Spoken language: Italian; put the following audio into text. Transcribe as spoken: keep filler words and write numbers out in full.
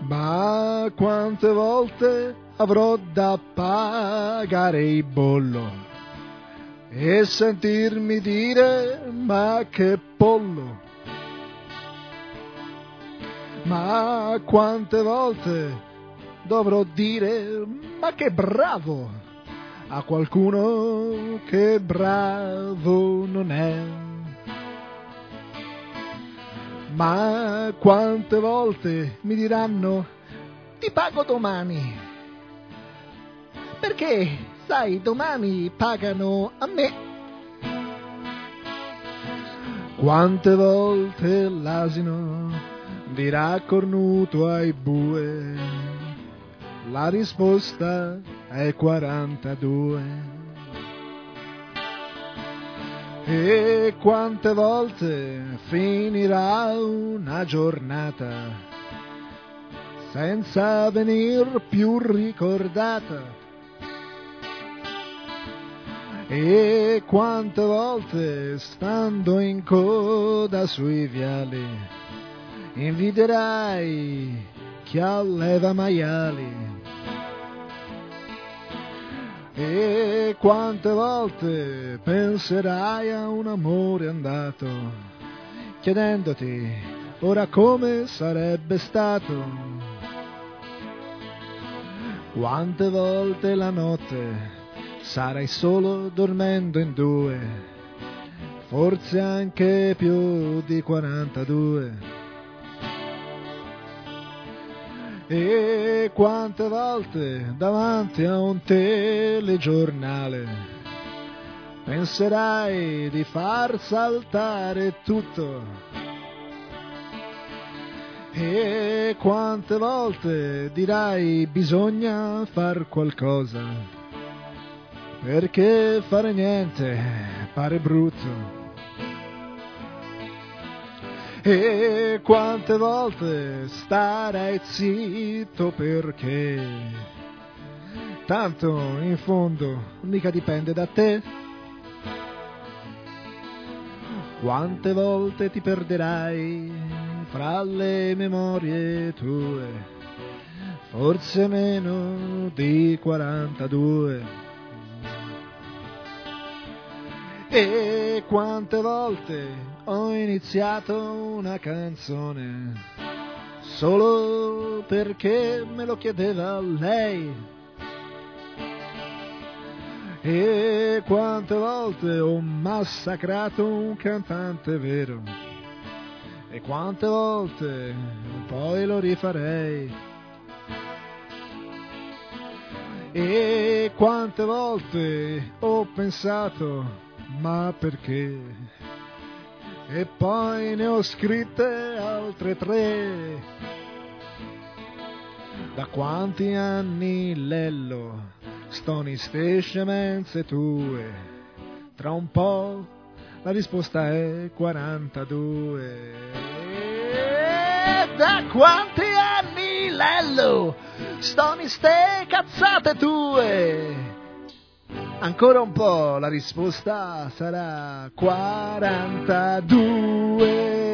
Ma quante volte avrò da pagare il bollo e sentirmi dire ma che pollo. Ma quante volte dovrò dire ma che bravo a qualcuno che bravo non è. Ma quante volte mi diranno ti pago domani, perché sai domani pagano a me. Quante volte l'asino dirà cornuto ai bue, la risposta è quarantadue. E quante volte finirà una giornata senza venir più ricordata? E quante volte stando in coda sui viali invidierai chi alleva maiali? E quante volte penserai a un amore andato, chiedendoti ora come sarebbe stato? Quante volte la notte sarai solo dormendo in due, forse anche più di quarantadue. E quante volte davanti a un telegiornale penserai di far saltare tutto? E quante volte dirai bisogna far qualcosa, perché fare niente pare brutto? E quante volte starai zitto perché tanto in fondo mica dipende da te? Quante volte ti perderai fra le memorie tue, forse meno di quarantadue. E quante volte ho iniziato una canzone solo perché me lo chiedeva lei? E quante volte ho massacrato un cantante vero? E quante volte poi lo rifarei? E quante volte ho pensato ma perché? E poi ne ho scritte altre tre. Da quanti anni, Lello, sto in ste scemenze tue? Tra un po' la risposta è quarantadue. Da quanti anni, Lello, sto in ste cazzate tue? Ancora un po', la risposta sarà quarantadue.